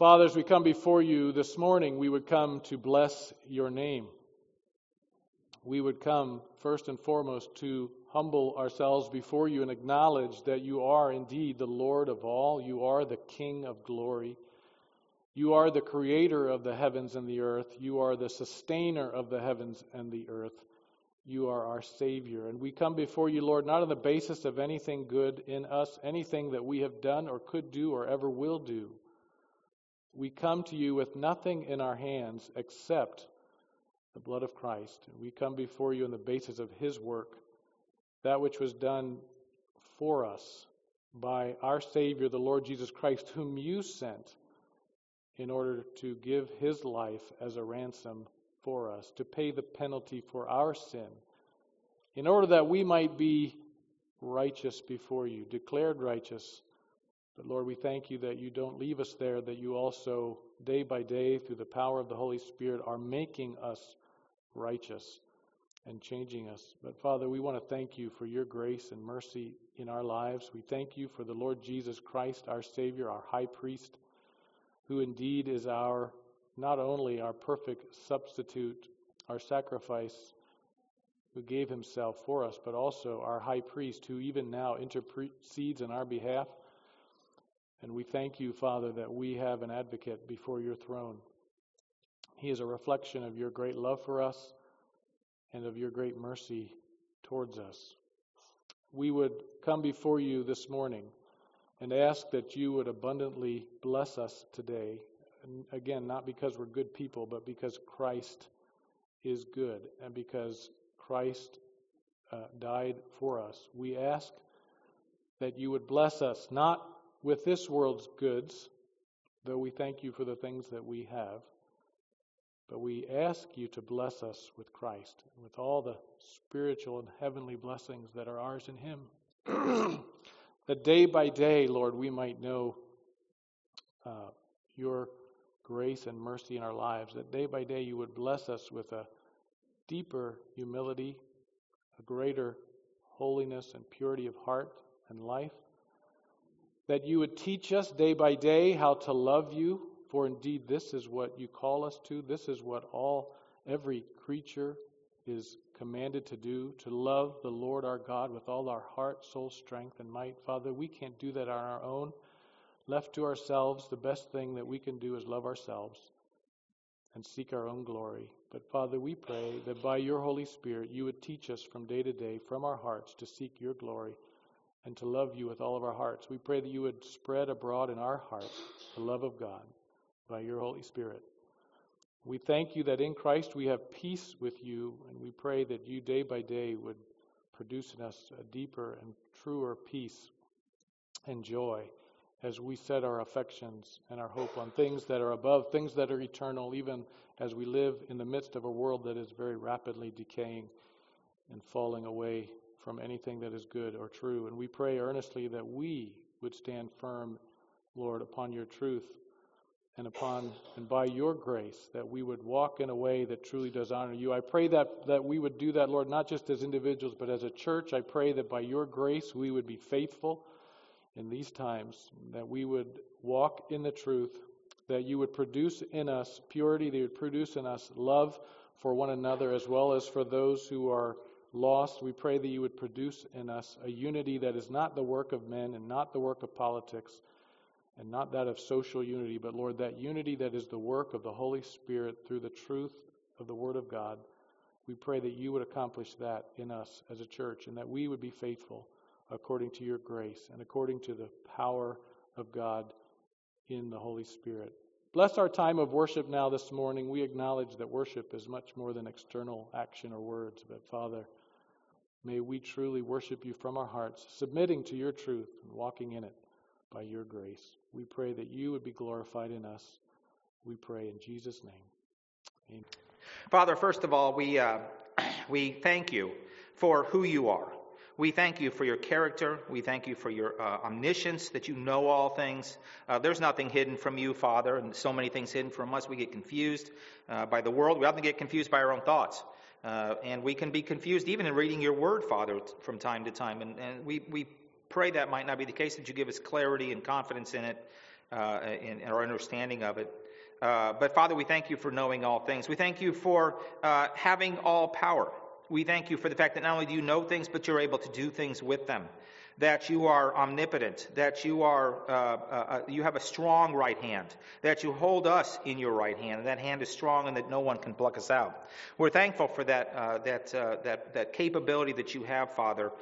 Father, as we come before you this morning, we would come to bless your name. We would come first and foremost to humble ourselves before you and acknowledge that you are indeed the Lord of all. You are the King of glory. You are the creator of the heavens and the earth. You are the sustainer of the heavens and the earth. You are our Savior. And we come before you, Lord, not on the basis of anything good in us, anything that we have done or could do or ever will do. We come to you with nothing in our hands except the blood of Christ. And we come before you on the basis of his work, that which was done for us by our Savior, the Lord Jesus Christ, whom you sent in order to give his life as a ransom for us, to pay the penalty for our sin, in order that we might be righteous before you, declared righteous. But Lord, we thank you that you don't leave us there, that you also, day by day, through the power of the Holy Spirit, are making us righteous and changing us. But Father, we want to thank you for your grace and mercy in our lives. We thank you for the Lord Jesus Christ, our Savior, our high priest, who indeed is not only our perfect substitute, our sacrifice, who gave himself for us, but also our high priest, who even now intercedes on our behalf. And we thank you, Father, that we have an advocate before your throne. He is a reflection of your great love for us and of your great mercy towards us. We would come before you this morning and ask that you would abundantly bless us today. And again, not because we're good people, but because Christ is good and because Christ died for us. We ask that you would bless us, not with this world's goods, though we thank you for the things that we have, but we ask you to bless us with Christ, with all the spiritual and heavenly blessings that are ours in him. That day by day, Lord, we might know your grace and mercy in our lives. That day by day you would bless us with a deeper humility, a greater holiness and purity of heart and life. That you would teach us day by day how to love you, for indeed this is what you call us to. This is what every creature is commanded to do, to love the Lord our God with all our heart, soul, strength, and might. Father, we can't do that on our own. Left to ourselves, the best thing that we can do is love ourselves and seek our own glory. But Father, we pray that by your Holy Spirit you would teach us from day to day, from our hearts, to seek your glory and to love you with all of our hearts. We pray that you would spread abroad in our hearts the love of God by your Holy Spirit. We thank you that in Christ we have peace with you, and we pray that you day by day would produce in us a deeper and truer peace and joy as we set our affections and our hope on things that are above, things that are eternal, even as we live in the midst of a world that is very rapidly decaying and falling away from anything that is good or true. And we pray earnestly that we would stand firm, Lord, upon your truth and by your grace, that we would walk in a way that truly does honor you. I pray that we would do that, Lord, not just as individuals, but as a church. I pray that by your grace we would be faithful in these times, that we would walk in the truth, that you would produce in us purity, that you would produce in us love for one another as well as for those who are lost. We pray that you would produce in us a unity that is not the work of men and not the work of politics and not that of social unity, but Lord, that unity that is the work of the Holy Spirit through the truth of the Word of God. We pray that you would accomplish that in us as a church and that we would be faithful according to your grace and according to the power of God in the Holy Spirit. Bless our time of worship now this morning. We acknowledge that worship is much more than external action or words, but Father, may we truly worship you from our hearts, submitting to your truth and walking in it by your grace. We pray that you would be glorified in us. We pray in Jesus' name. Amen. Father, first of all, we thank you for who you are. We thank you for your character. We thank you for your omniscience, that you know all things. There's nothing hidden from you, Father, and so many things hidden from us. We get confused by the world. We often get confused by our own thoughts. And we can be confused even in reading your word, Father, from time to time. And we pray that might not be the case, that you give us clarity and confidence in it, in our understanding of it. But Father, we thank you for knowing all things. We thank you for having all power. We thank you for the fact that not only do you know things, but you're able to do things with them. That you are omnipotent, that you have a strong right hand, that you hold us in your right hand, and that hand is strong and that no one can pluck us out. We're thankful for that capability that you have, Father,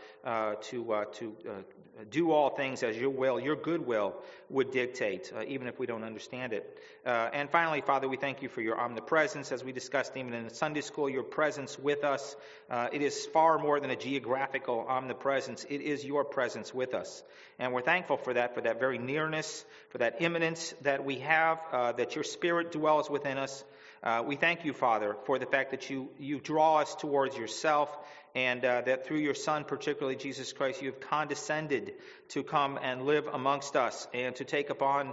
to do all things as your will, your good will would dictate, even if we don't understand it. And finally, Father, we thank you for your omnipresence, as we discussed even in Sunday school, your presence with us. It is far more than a geographical omnipresence. It is your presence with us. And we're thankful for that very nearness, for that immanence that we have, that your Spirit dwells within us. We thank you, Father, for the fact that you draw us towards yourself, and that through your Son, particularly Jesus Christ, you have condescended to come and live amongst us and to take upon,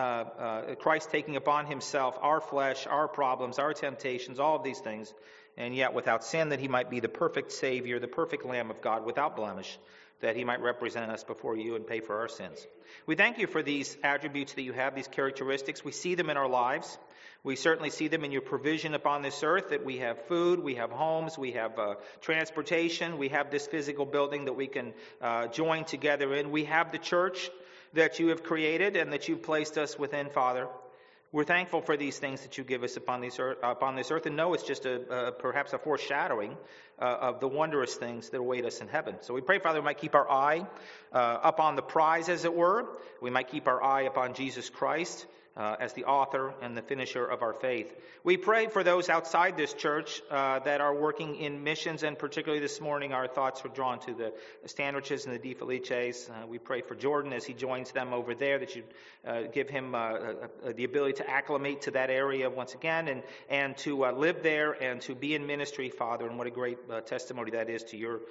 Christ taking upon himself our flesh, our problems, our temptations, all of these things, and yet without sin, that he might be the perfect Savior, the perfect Lamb of God without blemish, that he might represent us before you and pay for our sins. We thank you for these attributes that you have, these characteristics. We see them in our lives. We certainly see them in your provision upon this earth, that we have food, we have homes, we have transportation, we have this physical building that we can join together in. We have the church that you have created and that you've placed us within, Father. We're thankful for these things that you give us upon this earth, and know it's just perhaps a foreshadowing of the wondrous things that await us in heaven. So we pray, Father, we might keep our eye up on the prize, as it were. We might keep our eye upon Jesus Christ as the author and the finisher of our faith. We pray for those outside this church that are working in missions, and particularly this morning our thoughts were drawn to the Standriches and the De Felices. We pray for Jordan as he joins them over there, that you give him the ability to acclimate to that area once again, and to live there and to be in ministry, Father. And what a great testimony that is to your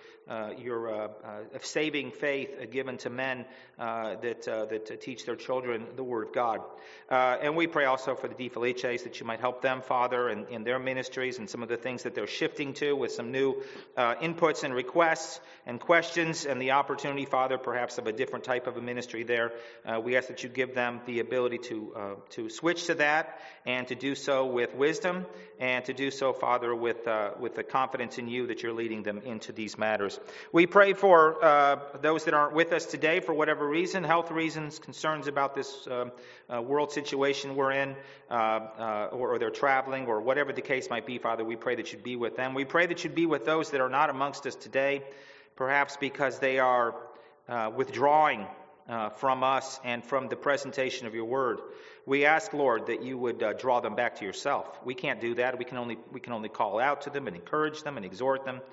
saving faith given to men that teach their children the Word of God. And we pray also for the De Felices, that you might help them, Father, in their ministries and some of the things that they're shifting to, with some new inputs and requests and questions, and the opportunity, Father, perhaps of a different type of a ministry there. We ask that you give them the ability to switch to that, and to do so with wisdom, and to do so, Father, with the confidence in you that you're leading them into these matters. We pray for those that aren't with us today for whatever reason, health reasons, concerns about this world situation we're in, or they're traveling, or whatever the case might be, Father. We pray that you'd be with them. We pray that you'd be with those that are not amongst us today, perhaps because they are withdrawing from us and from the presentation of your word. We ask, Lord, that you would draw them back to yourself. We can't do that. We can only call out to them and encourage them and exhort them,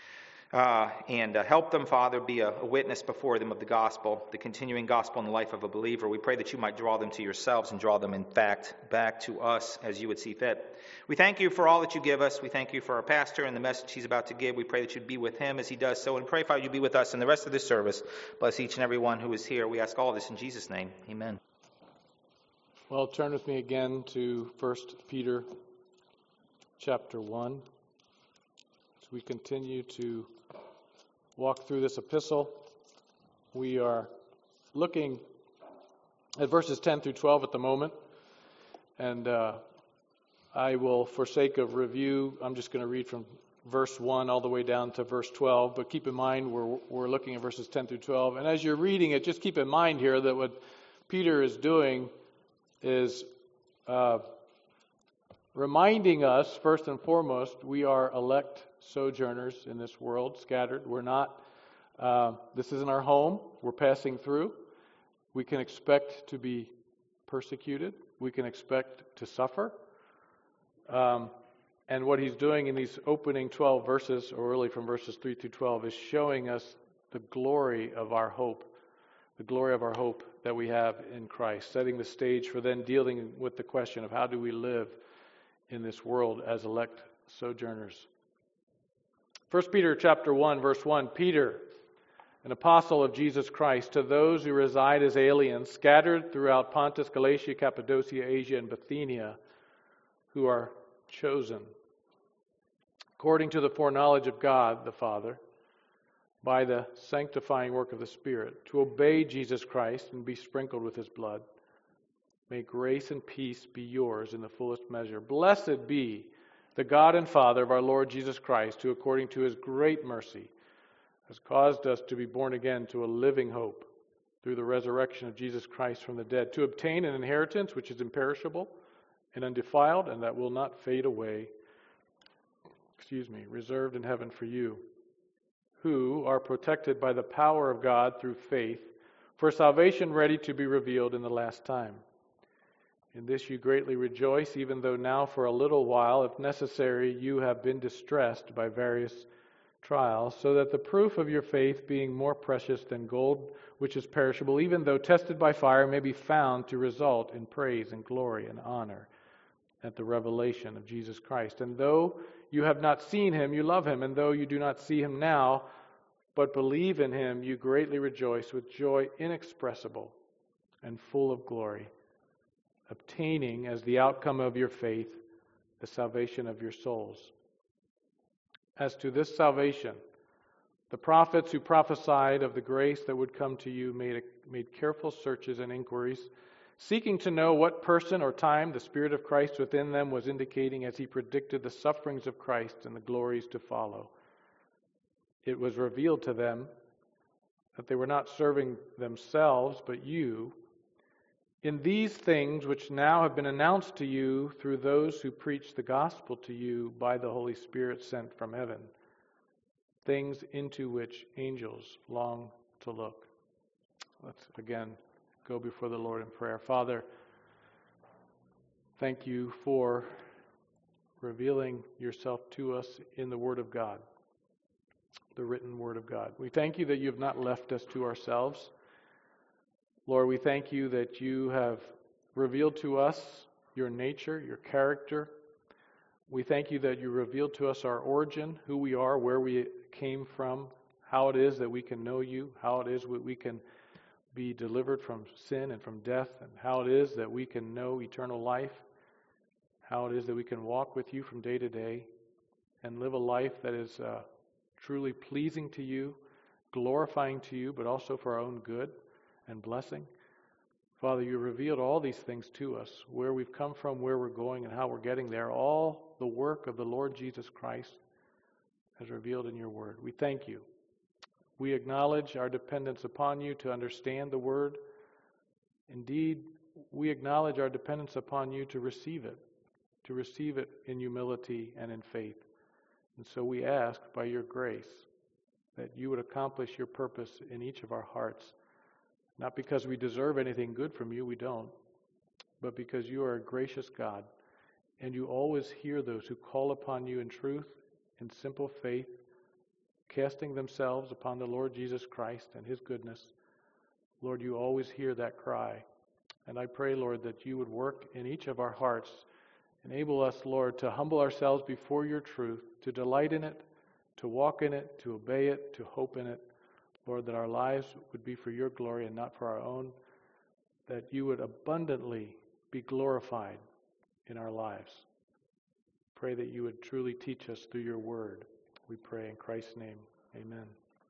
and help them, Father, be a witness before them of the gospel, the continuing gospel in the life of a believer. We pray that you might draw them to yourselves and draw them, in fact, back to us as you would see fit. We thank you for all that you give us. We thank you for our pastor and the message he's about to give. We pray that you'd be with him as he does so, and pray, Father, you be with us in the rest of this service. Bless each and every one who is here. We ask all this in Jesus' name. Amen. Well, turn with me again to 1 Peter chapter 1. As we continue to walk through this epistle, we are looking at verses 10 through 12 at the moment. And I will, for sake of review, I'm just going to read from verse 1 all the way down to verse 12. But keep in mind, we're looking at verses 10 through 12. And as you're reading it, just keep in mind here that what Peter is doing is reminding us, first and foremost, we are elect sojourners in this world, scattered. We're not, this isn't our home. We're passing through. We can expect to be persecuted. We can expect to suffer. And what he's doing in these opening 12 verses, or really from verses 3 through 12, is showing us the glory of our hope. The glory of our hope that we have in Christ, setting the stage for then dealing with the question of how do we live in this world as elect sojourners. 1 Peter chapter 1, verse 1, Peter, an apostle of Jesus Christ, to those who reside as aliens, scattered throughout Pontus, Galatia, Cappadocia, Asia, and Bithynia, who are chosen, according to the foreknowledge of God the Father, by the sanctifying work of the Spirit, to obey Jesus Christ and be sprinkled with his blood. May grace and peace be yours in the fullest measure. Blessed be the God and Father of our Lord Jesus Christ, who according to his great mercy has caused us to be born again to a living hope through the resurrection of Jesus Christ from the dead, to obtain an inheritance which is imperishable and undefiled and that will not fade away, reserved in heaven for you, who are protected by the power of God through faith, for salvation ready to be revealed in the last time. In this you greatly rejoice, even though now for a little while, if necessary, you have been distressed by various trials, so that the proof of your faith, being more precious than gold, which is perishable, even though tested by fire, may be found to result in praise and glory and honor at the revelation of Jesus Christ. And though you have not seen him, you love him, and though you do not see him now, but believe in him, you greatly rejoice with joy inexpressible and full of glory, obtaining as the outcome of your faith the salvation of your souls. As to this salvation, the prophets who prophesied of the grace that would come to you made careful searches and inquiries, seeking to know what person or time the Spirit of Christ within them was indicating as he predicted the sufferings of Christ and the glories to follow. It was revealed to them that they were not serving themselves, but you, in these things which now have been announced to you through those who preach the gospel to you by the Holy Spirit sent from heaven, things into which angels long to look. Let's again go before the Lord in prayer. Father, thank you for revealing yourself to us in the Word of God, the written Word of God. We thank you that you have not left us to ourselves. Lord, we thank you that you have revealed to us your nature, your character. We thank you that you revealed to us our origin, who we are, where we came from, how it is that we can know you, how it is that we can be delivered from sin and from death, and how it is that we can know eternal life, how it is that we can walk with you from day to day and live a life that is truly pleasing to you, glorifying to you, but also for our own good and blessing. Father, you revealed all these things to us, where we've come from, where we're going, and how we're getting there. All the work of the Lord Jesus Christ as revealed in your word. We thank you. We acknowledge our dependence upon you to understand the word. Indeed, we acknowledge our dependence upon you to receive it in humility and in faith. And so we ask by your grace that you would accomplish your purpose in each of our hearts. Not because we deserve anything good from you, we don't, but because you are a gracious God, and you always hear those who call upon you in truth, in simple faith, casting themselves upon the Lord Jesus Christ and his goodness. Lord, you always hear that cry. And I pray, Lord, that you would work in each of our hearts. Enable us, Lord, to humble ourselves before your truth, to delight in it, to walk in it, to obey it, to hope in it. Lord, that our lives would be for your glory and not for our own, that you would abundantly be glorified in our lives. Pray that you would truly teach us through your word. We pray in Christ's name. Amen.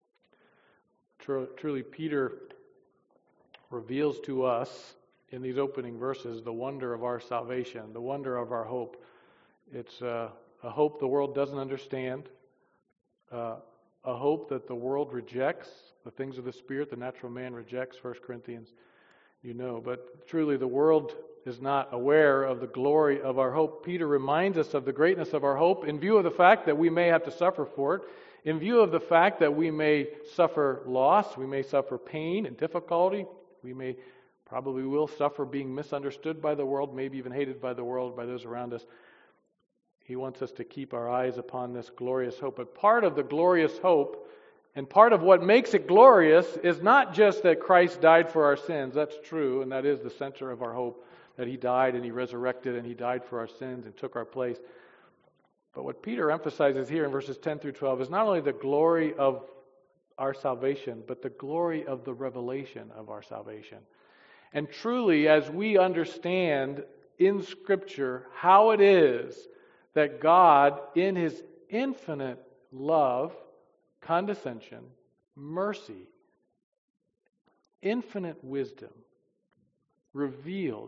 Truly, Peter reveals to us in these opening verses the wonder of our salvation, the wonder of our hope. It's a hope the world doesn't understand, a hope that the world rejects, the things of the Spirit, the natural man rejects, 1 Corinthians, you know. But truly the world is not aware of the glory of our hope. Peter reminds us of the greatness of our hope in view of the fact that we may have to suffer for it, in view of the fact that we may suffer loss, we may suffer pain and difficulty, we probably will suffer being misunderstood by the world, maybe even hated by the world, by those around us. He wants us to keep our eyes upon this glorious hope. But part of the glorious hope, and part of what makes it glorious, is not just that Christ died for our sins. That's true, and that is the center of our hope, that he died and he resurrected and he died for our sins and took our place. But what Peter emphasizes here in verses 10 through 12 is not only the glory of our salvation, but the glory of the revelation of our salvation. And truly, as we understand in Scripture how it is that God, in his infinite love, condescension, mercy, infinite wisdom, revealed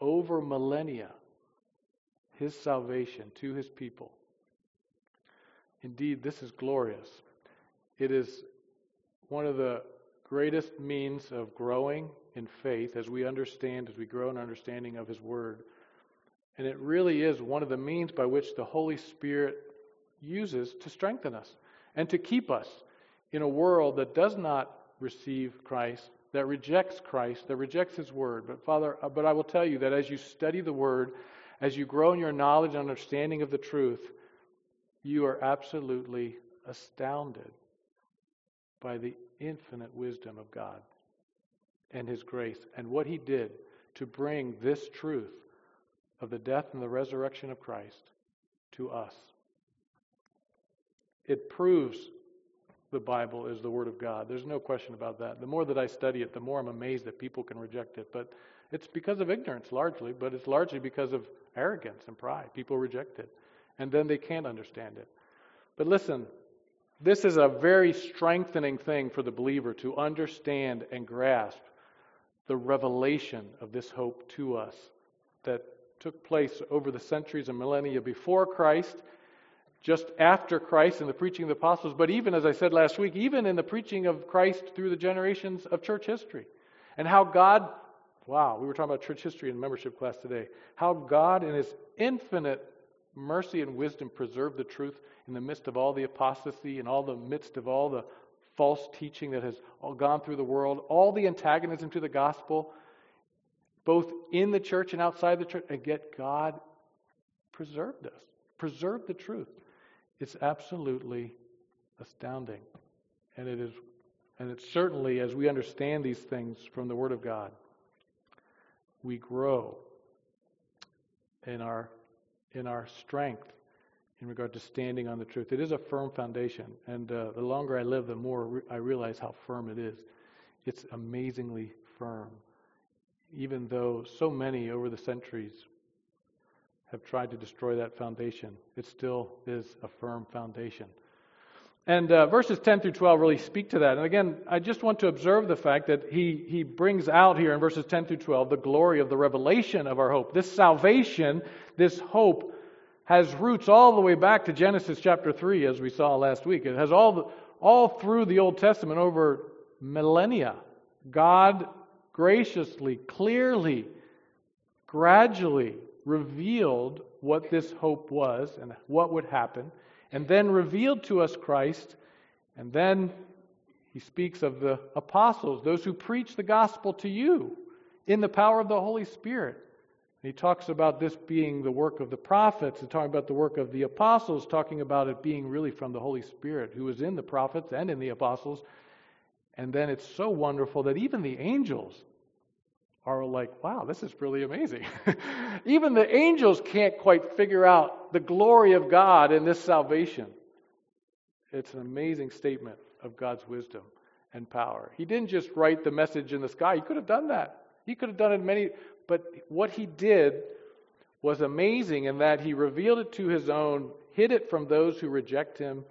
over millennia, His salvation to His people. Indeed, this is glorious. It is one of the greatest means of growing in faith as we grow in understanding of His Word. And it really is one of the means by which the Holy Spirit uses to strengthen us and to keep us in a world that does not receive Christ, that rejects Christ, that rejects His Word. But I will tell you that as you study the Word, as you grow in your knowledge and understanding of the truth, you are absolutely astounded by the infinite wisdom of God and His grace and what He did to bring this truth of the death and the resurrection of Christ to us. It proves the Bible is the Word of God. There's no question about that. The more that I study it, the more I'm amazed that people can reject it. But it's because of ignorance largely, but it's largely because of arrogance and pride. People reject it. And then they can't understand it. But listen, this is a very strengthening thing for the believer to understand and grasp the revelation of this hope to us that took place over the centuries and millennia before Christ, just after Christ in the preaching of the apostles, but even, as I said last week, even in the preaching of Christ through the generations of church history. And how God, we were talking about church history in membership class today, how God in His infinite mercy and wisdom preserved the truth in the midst of all the apostasy and all the midst of all the false teaching that has all gone through the world, all the antagonism to the gospel, both in the church and outside the church, and yet God preserved us, preserved the truth. It's absolutely astounding. And it's certainly, as we understand these things from the Word of God, we grow in our strength in regard to standing on the truth. It is a firm foundation, and the longer I live, the more I realize how firm it is. It's amazingly firm, even though so many over the centuries have tried to destroy that foundation. It still is a firm foundation. And verses 10 through 12 really speak to that. And again, I just want to observe the fact that he brings out here in verses 10 through 12 the glory of the revelation of our hope. This salvation, this hope, has roots all the way back to Genesis chapter 3, as we saw last week. It has all through the Old Testament over millennia. God graciously, clearly, gradually revealed what this hope was and what would happen, and then revealed to us Christ, and then He speaks of the apostles, those who preach the gospel to you in the power of the Holy Spirit. He talks about this being the work of the prophets, and talking about the work of the apostles, talking about it being really from the Holy Spirit who was in the prophets and in the apostles. And then it's so wonderful that even the angels are like, wow, this is really amazing. Even the angels can't quite figure out the glory of God in this salvation. It's an amazing statement of God's wisdom and power. He didn't just write the message in the sky. He could have done that. He could have done it but what He did was amazing in that He revealed it to His own, hid it from those who reject Him,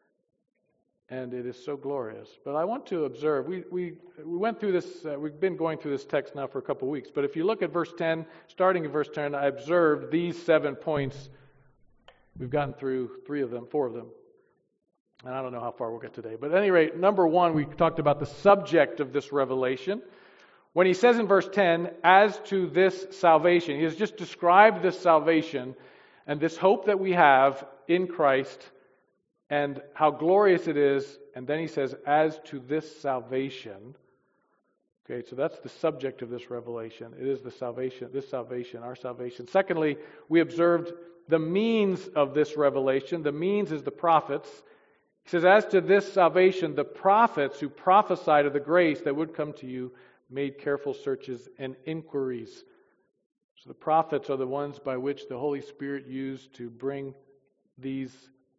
and it is so glorious. But I want to observe, we went through this, we've been going through this text now for a couple of weeks, but if you look at verse 10, starting in verse 10, I observed these 7 points. We've gotten through 4 of them, and I don't know how far we'll get today. But at any rate, number 1, we talked about the subject of this revelation. When he says in verse 10, as to this salvation, he has just described this salvation and this hope that we have in Christ and how glorious it is. And then he says, as to this salvation. Okay, so that's the subject of this revelation. It is the salvation, our salvation. Secondly, we observed the means of this revelation. The means is the prophets. He says, as to this salvation, the prophets who prophesied of the grace that would come to you made careful searches and inquiries. So the prophets are the ones by which the Holy Spirit used to bring this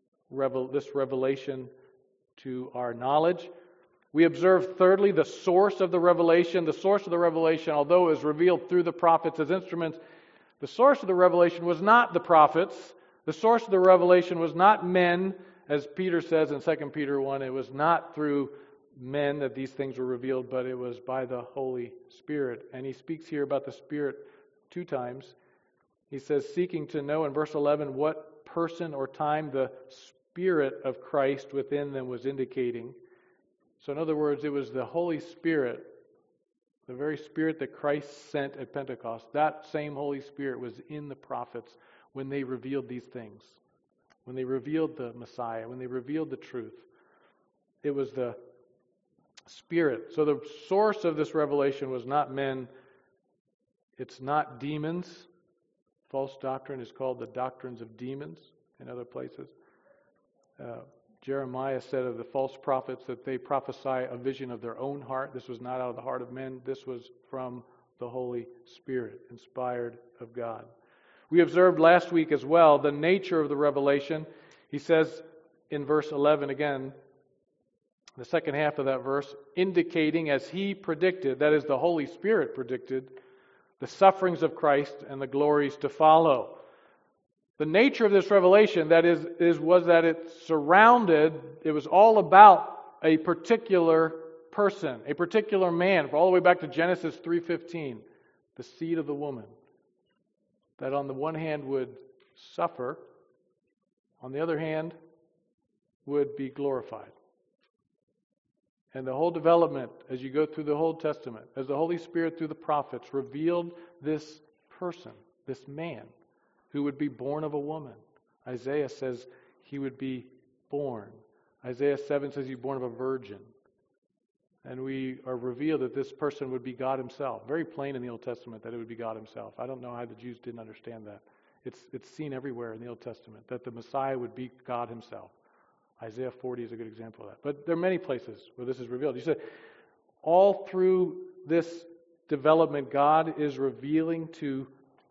revelation to our knowledge. We observe, thirdly, the source of the revelation. The source of the revelation, although it was revealed through the prophets as instruments, the source of the revelation was not the prophets. The source of the revelation was not men, as Peter says in 2 Peter 1. It was not through men that these things were revealed, but it was by the Holy Spirit. And he speaks here about the Spirit 2 times. He says, seeking to know in verse 11 what person or time the Spirit of Christ within them was indicating. So in other words, it was the Holy Spirit, the very Spirit that Christ sent at Pentecost. That same Holy Spirit was in the prophets when they revealed these things, when they revealed the Messiah, when they revealed the truth. It was the Spirit. So the source of this revelation was not men. It's not demons. False doctrine is called the doctrines of demons in other places. Jeremiah said of the false prophets that they prophesy a vision of their own heart. This was not out of the heart of men. This was from the Holy Spirit, inspired of God. We observed last week as well the nature of the revelation. He says in verse 11 again, the second half of that verse, indicating as he predicted, that is the Holy Spirit predicted, the sufferings of Christ and the glories to follow. The nature of this revelation, that was that it was all about a particular person, a particular man, all the way back to Genesis 3:15, the seed of the woman, that on the one hand would suffer, on the other hand would be glorified. And the whole development, as you go through the Old Testament, as the Holy Spirit through the prophets revealed this person, this man, who would be born of a woman. Isaiah says he would be born. Isaiah 7 says he's born of a virgin. And we are revealed that this person would be God himself. Very plain in the Old Testament that it would be God himself. I don't know how the Jews didn't understand that. It's seen everywhere in the Old Testament, that the Messiah would be God himself. Isaiah 40 is a good example of that. But there are many places where this is revealed. You said, all through this development, God is revealing to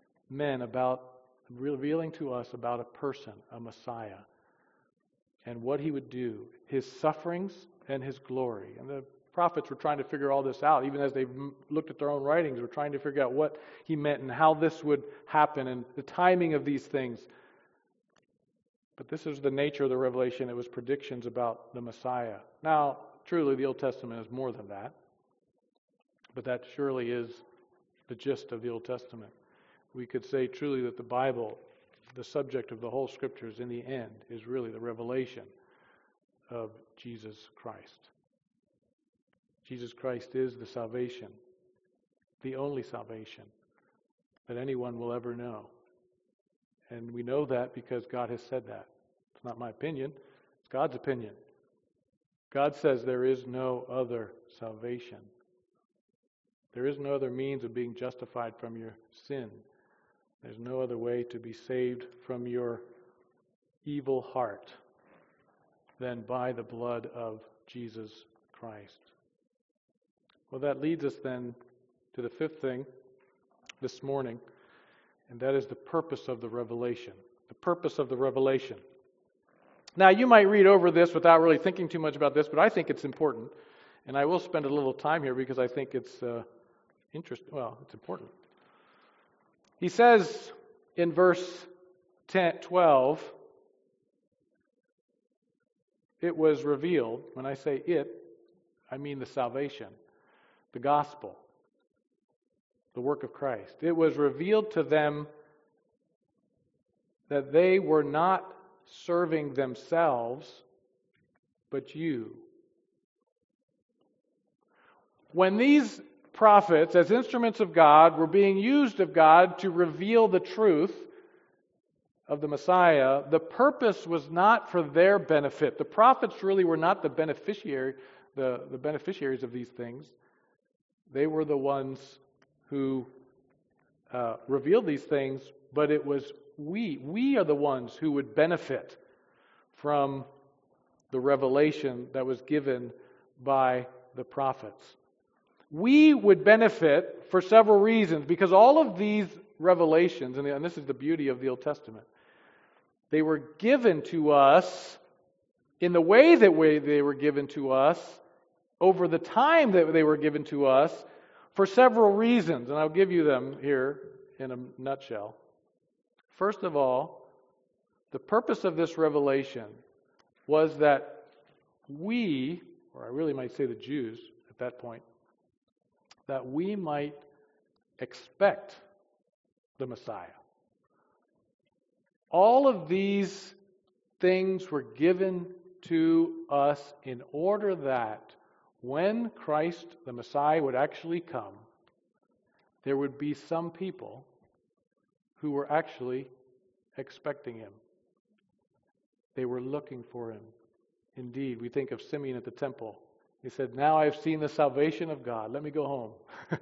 us about a person, a Messiah, and what he would do, his sufferings and his glory. And the prophets were trying to figure all this out, even as they looked at their own writings, were trying to figure out what he meant and how this would happen and the timing of these things. But this is the nature of the revelation. It was predictions about the Messiah. Now, truly, the Old Testament is more than that. But that surely is the gist of the Old Testament. We could say truly that the Bible, the subject of the whole Scriptures in the end, is really the revelation of Jesus Christ. Jesus Christ is the salvation, the only salvation that anyone will ever know. And we know that because God has said that. It's not my opinion. It's God's opinion. God says there is no other salvation. There is no other means of being justified from your sin. There's no other way to be saved from your evil heart than by the blood of Jesus Christ. Well, that leads us then to the fifth thing this morning, and that is the purpose of the revelation. The purpose of the revelation. Now, you might read over this without really thinking too much about this, but I think it's important. And I will spend a little time here because I think it's it's important. He says in verse 12, it was revealed. When I say it, I mean the salvation, the gospel, the work of Christ. It was revealed to them that they were not serving themselves, but you. When these prophets, as instruments of God, were being used of God to reveal the truth of the Messiah, the purpose was not for their benefit. The prophets really were not the beneficiaries of these things. They were the ones who revealed these things, but it was we are the ones who would benefit from the revelation that was given by the prophets. We would benefit for several reasons, because all of these revelations, and this is the beauty of the Old Testament, they were given to us in the way that they were given to us, over the time that they were given to us, for several reasons, and I'll give you them here in a nutshell. First of all, the purpose of this revelation was that we, or I really might say the Jews at that point, that we might expect the Messiah. All of these things were given to us in order that when Christ, the Messiah, would actually come, there would be some people who were actually expecting him. They were looking for him. Indeed, we think of Simeon at the temple. He said, "Now I have seen the salvation of God. Let me go home."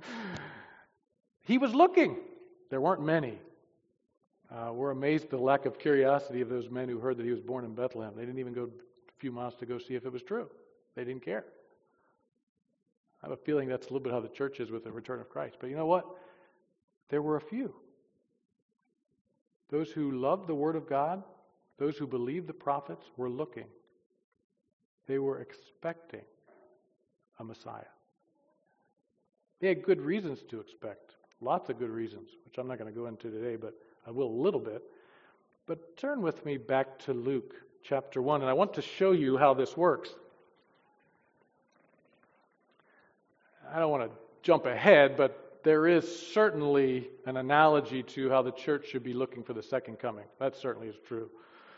He was looking. There weren't many. We're amazed at the lack of curiosity of those men who heard that he was born in Bethlehem. They didn't even go a few miles to go see if it was true. They didn't care. I have a feeling that's a little bit how the church is with the return of Christ. But you know what? There were a few. Those who loved the Word of God, those who believed the prophets, were looking. They were expecting a Messiah. They had good reasons to expect. Lots of good reasons, which I'm not going to go into today, but I will a little bit. But turn with me back to Luke chapter 1, and I want to show you how this works. I don't want to jump ahead, but there is certainly an analogy to how the church should be looking for the second coming. That certainly is true.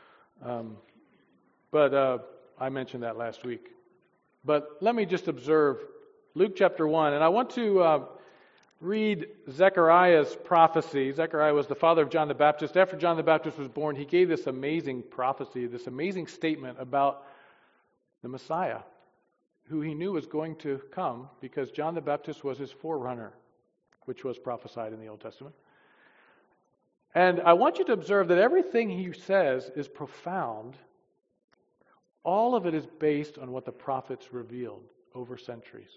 But I mentioned that last week. But let me just observe Luke chapter 1, and I want to read Zechariah's prophecy. Zechariah was the father of John the Baptist. After John the Baptist was born, he gave this amazing prophecy, this amazing statement about the Messiah, who he knew was going to come because John the Baptist was his forerunner, which was prophesied in the Old Testament. And I want you to observe that everything he says is profound. All of it is based on what the prophets revealed over centuries.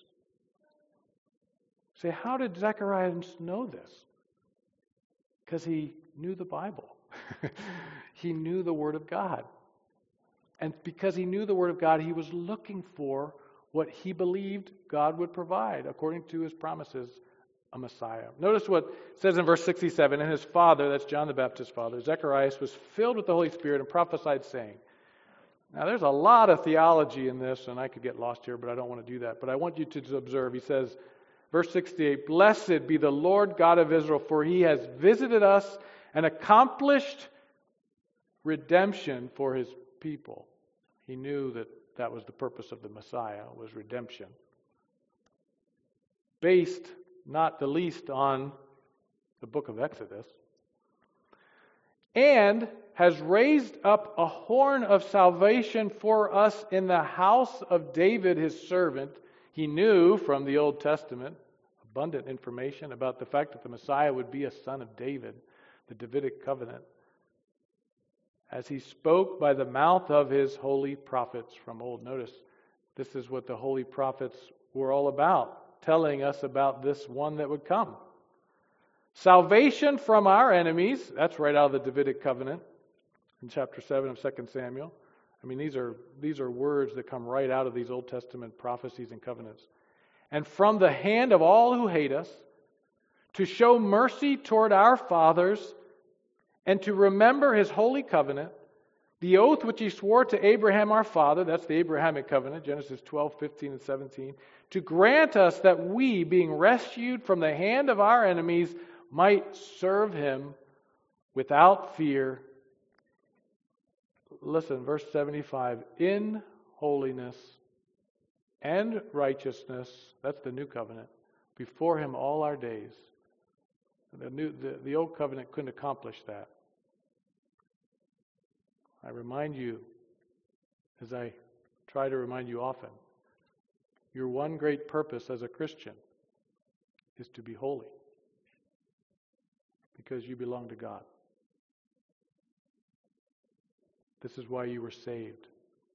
Say, how did Zechariah know this? Because he knew the Bible. He knew the Word of God. And because he knew the Word of God, he was looking for what he believed God would provide, according to his promises, a Messiah. Notice what it says in verse 67, and his father, that's John the Baptist's father, Zacharias, was filled with the Holy Spirit and prophesied, saying. Now there's a lot of theology in this, and I could get lost here, but I don't want to do that. But I want you to observe, he says, verse 68, "Blessed be the Lord God of Israel, for he has visited us and accomplished redemption for his people." He knew that that was the purpose of the Messiah, was redemption. Based, not the least, on the book of Exodus. "And has raised up a horn of salvation for us in the house of David his servant." He knew from the Old Testament abundant information about the fact that the Messiah would be a son of David, the Davidic covenant, as he spoke by the mouth of his holy prophets from old. Notice, this is what the holy prophets were all about, telling us about this one that would come. Salvation from our enemies, that's right out of the Davidic covenant in chapter 7 of 2 Samuel. I mean, these are words that come right out of these Old Testament prophecies and covenants. "And from the hand of all who hate us, to show mercy toward our fathers, and to remember his holy covenant, the oath which he swore to Abraham our father," that's the Abrahamic covenant, Genesis 12, 15, and 17, "to grant us that we, being rescued from the hand of our enemies, might serve him without fear." Listen, verse 75, "in holiness and righteousness," that's the new covenant, "before him all our days." The old covenant couldn't accomplish that. I remind you, as I try to remind you often, your one great purpose as a Christian is to be holy, because you belong to God. This is why you were saved.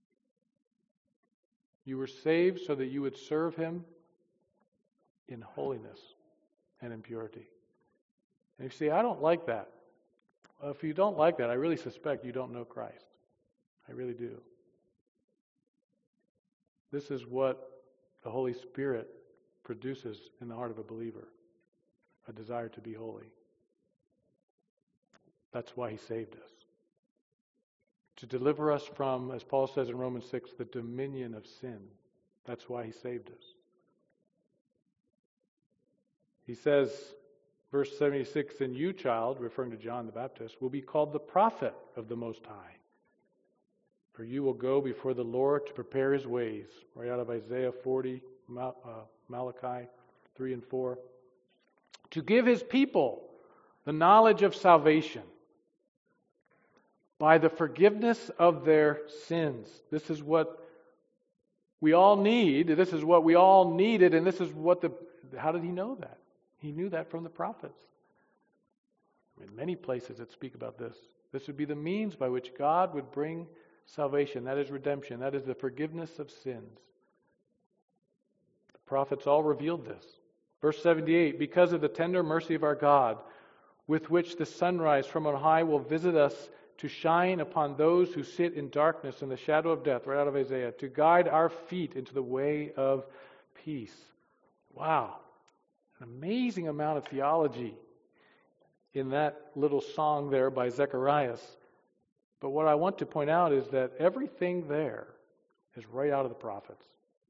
You were saved so that you would serve him in holiness and in purity. And you say, "I don't like that." Well, if you don't like that, I really suspect you don't know Christ. I really do. This is what the Holy Spirit produces in the heart of a believer, a desire to be holy. That's why he saved us. To deliver us from, as Paul says in Romans 6, the dominion of sin. That's why he saved us. He says Verse 76, and you, child, referring to John the Baptist, will be called the prophet of the Most High. For you will go before the Lord to prepare his ways. Right out of Isaiah 40, Malachi 3 and 4. To give his people the knowledge of salvation by the forgiveness of their sins. This is what we all need. This is what we all needed, and this is what how did he know that? He knew that from the prophets. In many places that speak about this. This would be the means by which God would bring salvation. That is redemption. That is the forgiveness of sins. The prophets all revealed this. Verse 78, because of the tender mercy of our God, with which the sunrise from on high will visit us to shine upon those who sit in darkness and the shadow of death, right out of Isaiah, to guide our feet into the way of peace. Wow. An amazing amount of theology in that little song there by Zacharias. But what I want to point out is that everything there is right out of the prophets.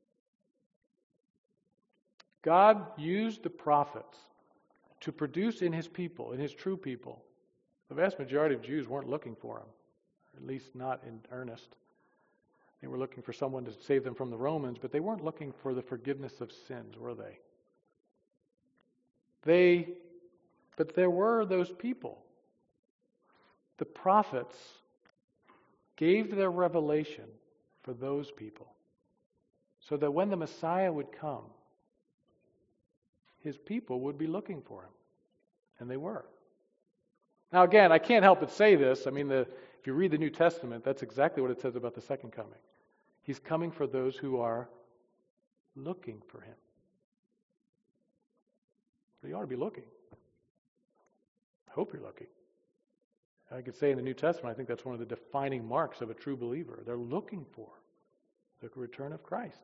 God used the prophets to produce in his people, in his true people. The vast majority of Jews weren't looking for him, at least not in earnest. They were looking for someone to save them from the Romans, but they weren't looking for the forgiveness of sins, were they? But there were those people. The prophets gave their revelation for those people, so that when the Messiah would come, his people would be looking for him. And they were. Now again, I can't help but say this. I mean, if you read the New Testament, that's exactly what it says about the second coming. He's coming for those who are looking for him. So you ought to be looking. I hope you're looking. I could say in the New Testament, I think that's one of the defining marks of a true believer. They're looking for the return of Christ.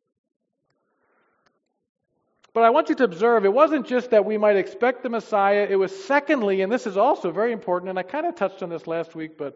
But I want you to observe, it wasn't just that we might expect the Messiah. It was secondly, and this is also very important, and I kind of touched on this last week, but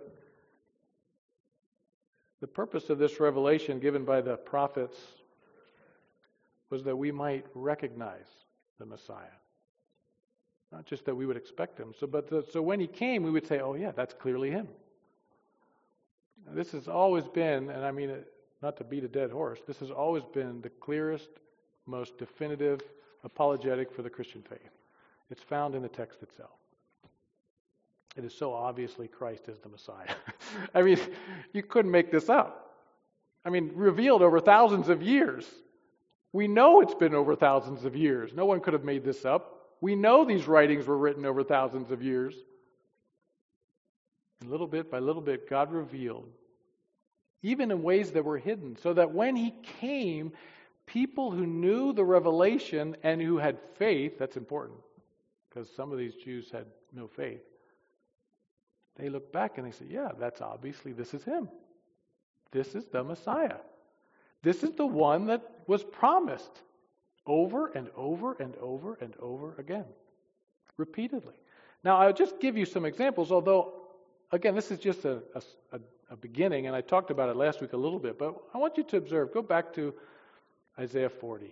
the purpose of this revelation given by the prophets was that we might recognize the Messiah. Not just that we would expect him. So when he came, we would say, oh yeah, that's clearly him. Now, this has always been, and I mean it not to beat a dead horse, this has always been the clearest, most definitive apologetic for the Christian faith. It's found in the text itself. It is so obviously Christ is the Messiah. I mean, you couldn't make this up. I mean, revealed over thousands of years. We know it's been over thousands of years. No one could have made this up. We know these writings were written over thousands of years. And little bit by little bit, God revealed, even in ways that were hidden, so that when he came, people who knew the revelation and who had faith, that's important, because some of these Jews had no faith, they look back and they say, yeah, that's obviously, this is him. This is the Messiah. This is the one that was promised over and over and over and over again, repeatedly. Now, I'll just give you some examples, although, again, this is just a beginning, and I talked about it last week a little bit, but I want you to observe, go back to Isaiah 40.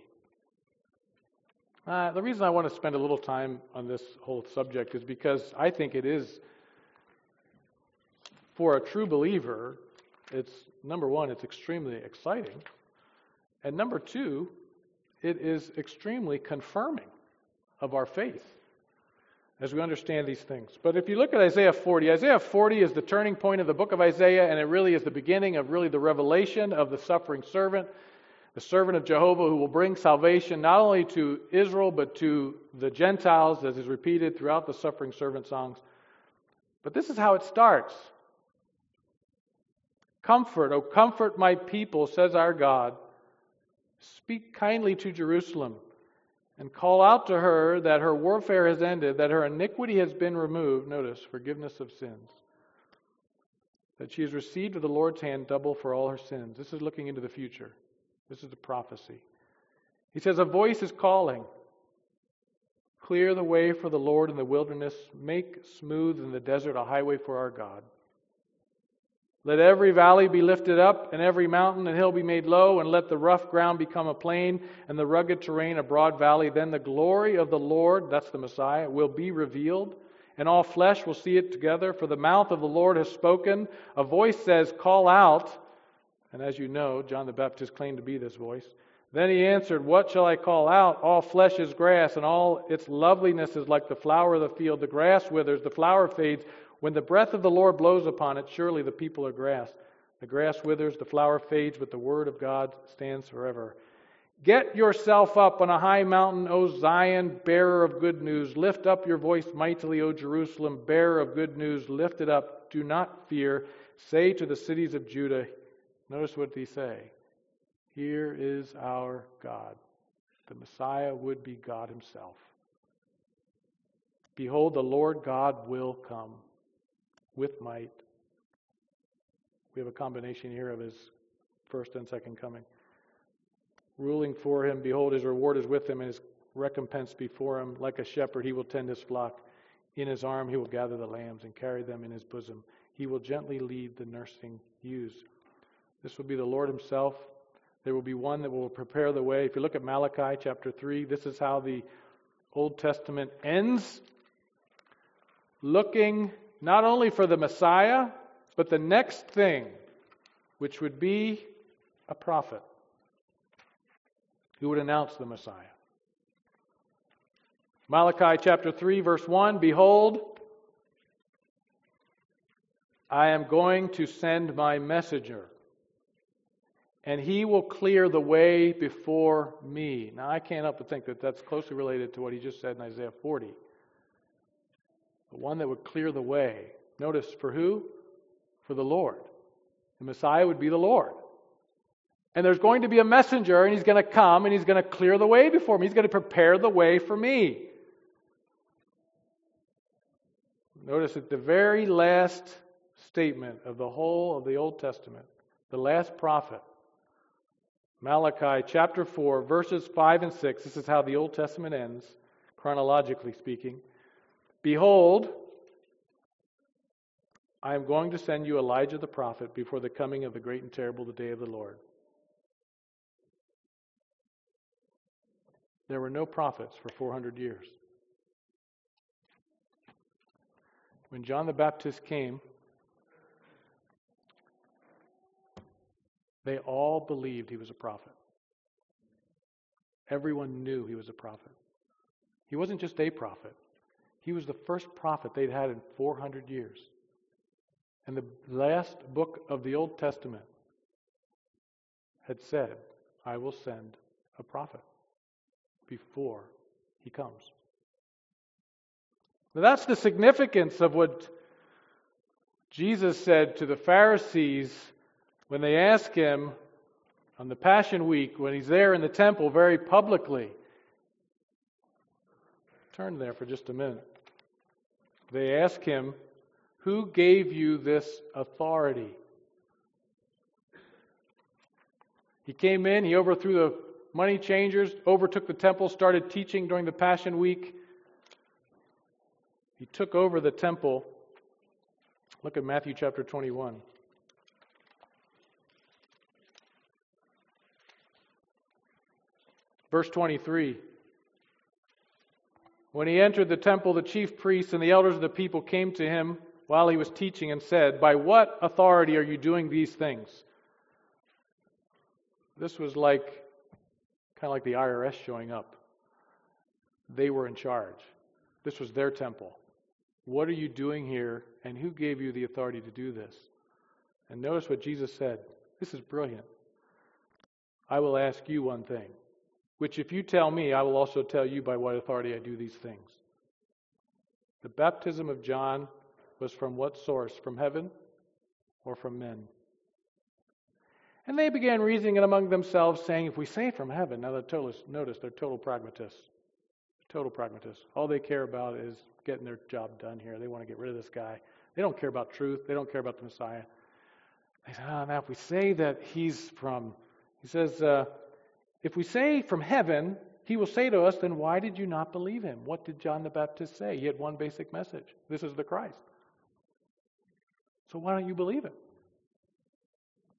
The reason I want to spend a little time on this whole subject is because I think it is, for a true believer, it's, number one, it's extremely exciting, and number two, it is extremely confirming of our faith as we understand these things. But if you look at Isaiah 40 is the turning point of the book of Isaiah, and it really is the beginning of really the revelation of the suffering servant, the servant of Jehovah who will bring salvation not only to Israel, but to the Gentiles, as is repeated throughout the suffering servant songs. But this is how it starts. Comfort, O comfort my people, says our God. Speak kindly to Jerusalem and call out to her that her warfare has ended, that her iniquity has been removed. Notice, forgiveness of sins. That she has received of the Lord's hand double for all her sins. This is looking into the future. This is the prophecy. He says, a voice is calling. Clear the way for the Lord in the wilderness. Make smooth in the desert a highway for our God. Let every valley be lifted up, and every mountain and hill be made low, and let the rough ground become a plain, and the rugged terrain a broad valley. Then the glory of the Lord," that's the Messiah, "will be revealed, and all flesh will see it together. For the mouth of the Lord has spoken. A voice says, 'Call out.'" And as you know, John the Baptist claimed to be this voice. "Then he answered, 'What shall I call out? All flesh is grass, and all its loveliness is like the flower of the field. The grass withers, the flower fades. When the breath of the Lord blows upon it, surely the people are grass. The grass withers, the flower fades, but the word of God stands forever. Get yourself up on a high mountain, O Zion, bearer of good news. Lift up your voice mightily, O Jerusalem, bearer of good news. Lift it up. Do not fear. Say to the cities of Judah," notice what they say, "Here is our God." The Messiah would be God himself. "Behold, the Lord God will come with might." We have a combination here of his first and second coming. "Ruling for him, behold, his reward is with him, and his recompense before him. Like a shepherd, he will tend his flock. In his arm he will gather the lambs and carry them in his bosom. He will gently lead the nursing ewes." This will be the Lord himself. There will be one that will prepare the way. If you look at Malachi chapter 3, this is how the Old Testament ends. Looking not only for the Messiah, but the next thing, which would be a prophet who would announce the Messiah. Malachi chapter 3, verse 1, "Behold, I am going to send my messenger, and he will clear the way before me." Now, I can't help but think that that's closely related to what he just said in Isaiah 40. The one that would clear the way. Notice, for who? For the Lord. The Messiah would be the Lord. And there's going to be a messenger, and he's going to come, and he's going to clear the way before me. He's going to prepare the way for me. Notice at the very last statement of the whole of the Old Testament, the last prophet, Malachi chapter 4, verses 5 and 6. This is how the Old Testament ends, chronologically speaking. "Behold, I am going to send you Elijah the prophet before the coming of the great and terrible day of the Lord." There were no prophets for 400 years. When John the Baptist came, they all believed he was a prophet. Everyone knew he was a prophet. He wasn't just a prophet. He was the first prophet they'd had in 400 years. And the last book of the Old Testament had said, "I will send a prophet before he comes." Now that's the significance of what Jesus said to the Pharisees when they asked him on the Passion Week, when he's there in the temple very publicly. Turn there for just a minute. They ask him, "Who gave you this authority?" He came in, he overthrew the money changers, overtook the temple, started teaching during the Passion Week. He took over the temple. Look at Matthew chapter 21. Verse 23. "When he entered the temple, the chief priests and the elders of the people came to him while he was teaching and said, 'By what authority are you doing these things?'" This was kind of like the IRS showing up. They were in charge. This was their temple. "What are you doing here, and who gave you the authority to do this?" And notice what Jesus said. This is brilliant. "I will ask you one thing, which if you tell me, I will also tell you by what authority I do these things." The baptism of John was from what source? From heaven or from men? And they began reasoning among themselves, saying, "If we say from heaven," now notice they're total pragmatists. Total pragmatists. All they care about is getting their job done here. They want to get rid of this guy. They don't care about truth. They don't care about the Messiah. They say, now if we say that he says, "If we say from heaven, he will say to us, then why did you not believe him?" What did John the Baptist say? He had one basic message. This is the Christ. So why don't you believe it?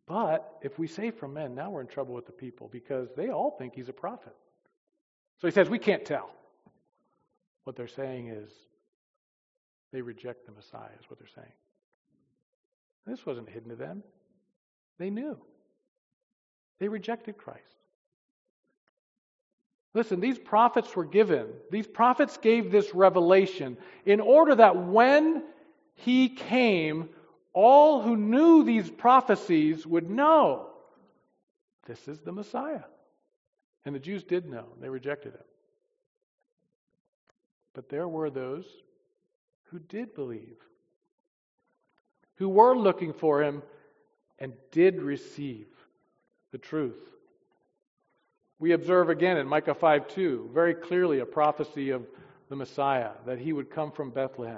But if we say from men, now we're in trouble with the people because they all think he's a prophet. So he says, we can't tell. What they're saying is they reject the Messiah, is what they're saying. This wasn't hidden to them. They knew. They rejected Christ. Listen, these prophets were given. These prophets gave this revelation in order that when he came, all who knew these prophecies would know this is the Messiah. And the Jews did know. They rejected him. But there were those who did believe, who were looking for him and did receive the truth. We observe again in Micah 5:2 very clearly a prophecy of the Messiah, that he would come from Bethlehem.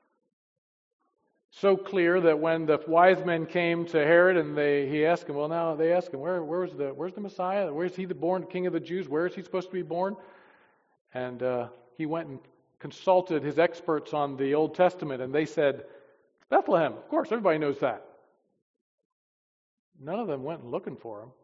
So clear that when the wise men came to Herod and they asked him, where's the Messiah? Where's he the born King of the Jews? Where is he supposed to be born? And he went and consulted his experts on the Old Testament, and they said, Bethlehem. Of course, everybody knows that. None of them went looking for him.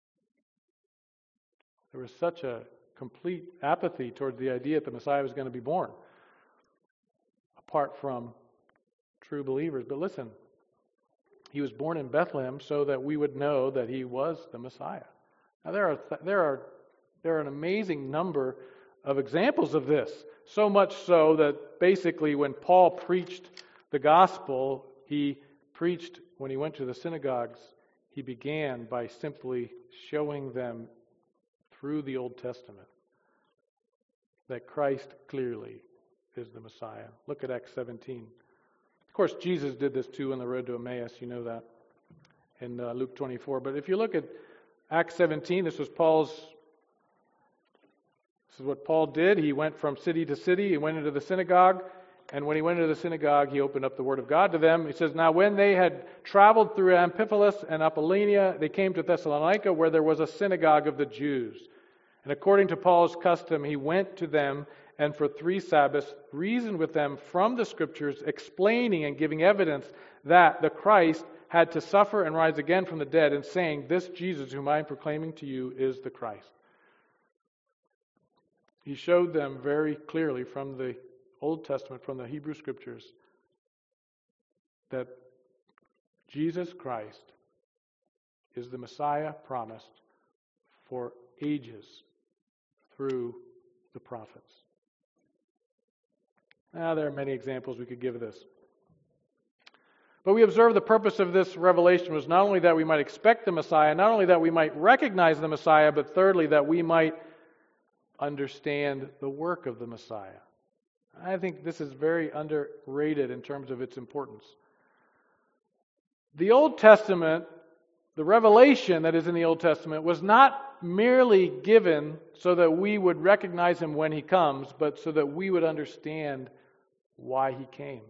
There was such a complete apathy towards the idea that the Messiah was going to be born, apart from true believers. But listen, he was born in Bethlehem so that we would know that he was the Messiah. Now there are an amazing number of examples of this, so much so that basically when Paul preached the gospel, he preached when he went to the synagogues, he began by simply showing them through the Old Testament that Christ clearly is the Messiah. Look at Acts 17. Of course, Jesus did this too on the road to Emmaus. You know that in Luke 24. But if you look at Acts 17, this is what Paul did. He went from city to city. He went into the synagogue. And when he went into the synagogue, he opened up the Word of God to them. He says, now when they had traveled through Amphipolis and Apollonia, they came to Thessalonica, where there was a synagogue of the Jews. And according to Paul's custom, he went to them and for 3 Sabbaths reasoned with them from the Scriptures, explaining and giving evidence that the Christ had to suffer and rise again from the dead, and saying, this Jesus whom I am proclaiming to you is the Christ. He showed them very clearly from the Old Testament, from the Hebrew Scriptures, that Jesus Christ is the Messiah promised for ages through the prophets. Now, there are many examples we could give of this. But we observe the purpose of this revelation was not only that we might expect the Messiah, not only that we might recognize the Messiah, but thirdly, that we might understand the work of the Messiah. I think this is very underrated in terms of its importance. The Old Testament, the revelation that is in the Old Testament, was not merely given so that we would recognize him when he comes, but so that we would understand why he came.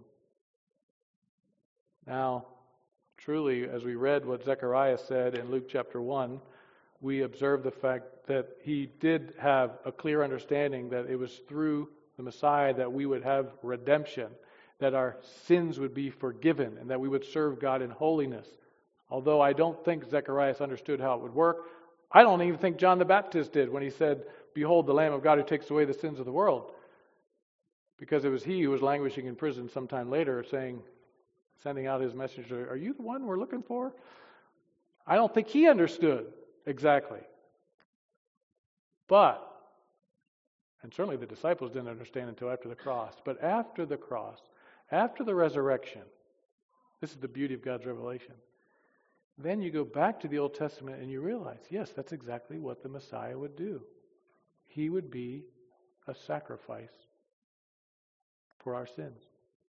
Now, truly, as we read what Zechariah said in Luke chapter 1, we observe the fact that he did have a clear understanding that it was through the Messiah that we would have redemption, that our sins would be forgiven, and that we would serve God in holiness. Although I don't think Zechariah understood how it would work, I don't even think John the Baptist did when he said, behold the Lamb of God who takes away the sins of the world. Because it was he who was languishing in prison sometime later sending out his messenger, are you the one we're looking for? I don't think he understood exactly. But, and certainly the disciples didn't understand until after the cross, but after the cross, after the resurrection, this is the beauty of God's revelation. Then you go back to the Old Testament and you realize, yes, that's exactly what the Messiah would do. He would be a sacrifice for our sins.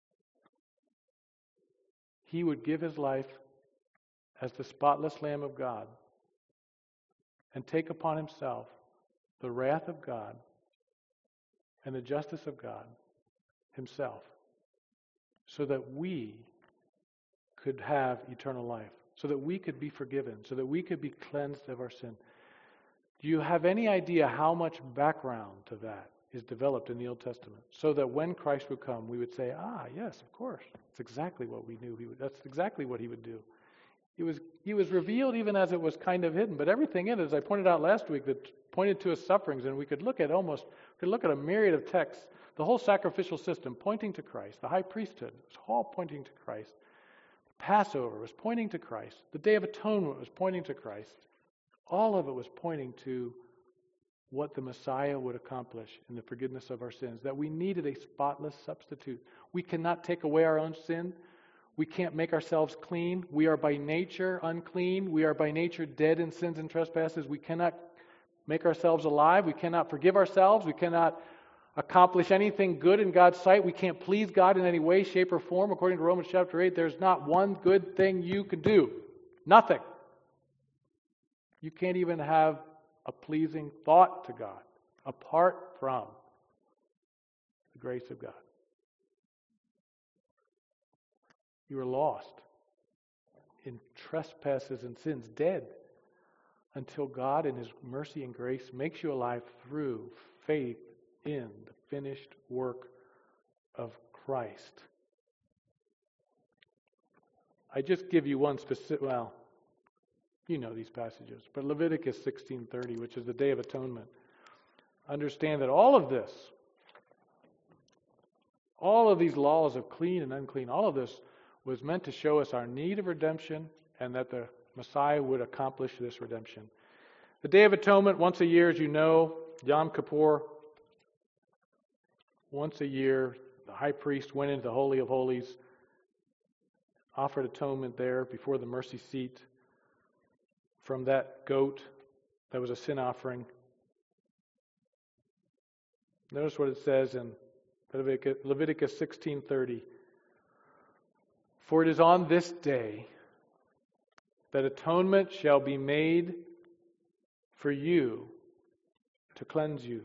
He would give his life as the spotless Lamb of God and take upon himself the wrath of God and the justice of God himself, so that we could have eternal life, so that we could be forgiven, so that we could be cleansed of our sin. Do you have any idea how much background to that is developed in the Old Testament? So that when Christ would come, we would say, yes, of course. That's exactly what we knew he would. That's exactly what he would do. He was revealed even as it was kind of hidden. But everything in it, as I pointed out last week, that pointed to his sufferings, and we could look at a myriad of texts. The whole sacrificial system pointing to Christ. The high priesthood was all pointing to Christ. The Passover was pointing to Christ. The Day of Atonement was pointing to Christ. All of it was pointing to what the Messiah would accomplish in the forgiveness of our sins, that we needed a spotless substitute. We cannot take away our own sin. We can't make ourselves clean. We are by nature unclean. We are by nature dead in sins and trespasses. We cannot make ourselves alive. We cannot forgive ourselves. We cannot accomplish anything good in God's sight. We can't please God in any way, shape, or form. According to Romans chapter 8, there's not one good thing you can do. Nothing. You can't even have a pleasing thought to God apart from the grace of God. You are lost in trespasses and sins, dead, until God in His mercy and grace makes you alive through faith in the finished work of Christ. I just give you one specific, you know these passages, but Leviticus 16:30, which is the Day of Atonement. Understand that all of this, all of these laws of clean and unclean, all of this was meant to show us our need of redemption and that the Messiah would accomplish this redemption. The Day of Atonement, once a year, as you know, Yom Kippur, once a year, the high priest went into the Holy of Holies, offered atonement there before the mercy seat from that goat that was a sin offering. Notice what it says in Leviticus 16:30. For it is on this day that atonement shall be made for you to cleanse you.